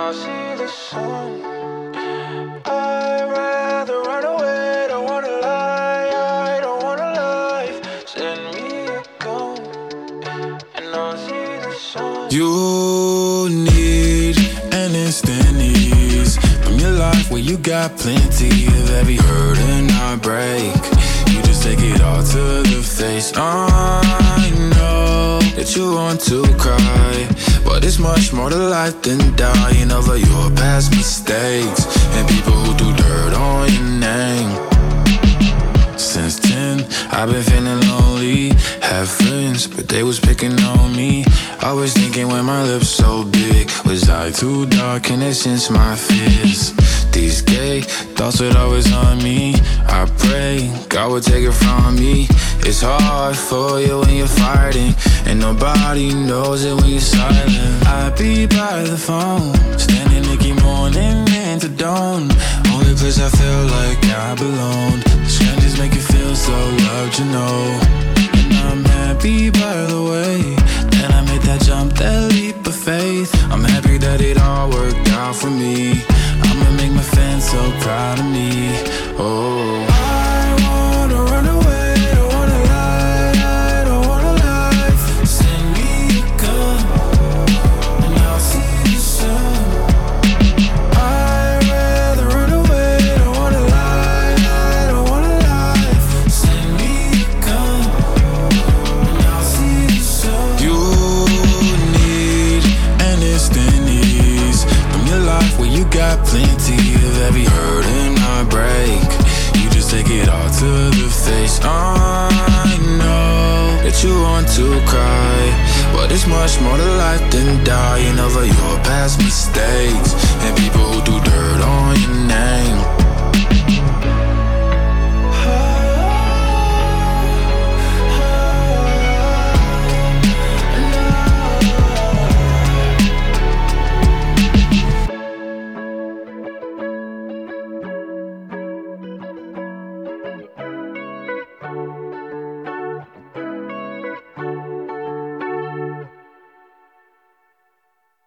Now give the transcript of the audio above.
I see the sun. I'd rather run away, don't wanna lie, I don't want a life. Send me a gun, and I'll see the sun. You need an instant ease from your life where you got plenty of every hurt and heartbreak. You just take it all to the face. I know that you want to cry, but it's much more to life than dying over your past mistakes and people who do dirt on your name. Since 10, I've been feeling lonely. Have friends, but they was picking on me. Always thinking when my lips so big, was I too dark and it since my fears? These gay thoughts would always on me. I pray God would take it from me. It's hard for you when you're fighting, and nobody knows it when you're silent. I'd be by the phone, standing Nicky morning into dawn. Only place I feel like I belong. Strangers make you feel so loved, you know. And I'm happy by the way that I made that jump, that leap of faith. I'm happy that it all worked out for me. I'ma make my fans so proud of me. Oh, I wanna run away, don't wanna lie, I don't want a life. Send me a gun, and I'll see the sun. I'd rather run away, don't wanna lie, I don't want a life. Send me a gun, and I'll see the sun. You need an instant ease from your life where you got plenty of every hurt and heartbreak. You just take it all to the face. I know that you want to cry, but it's much more to life than dying over your past mistakes and people who do dirt on your name.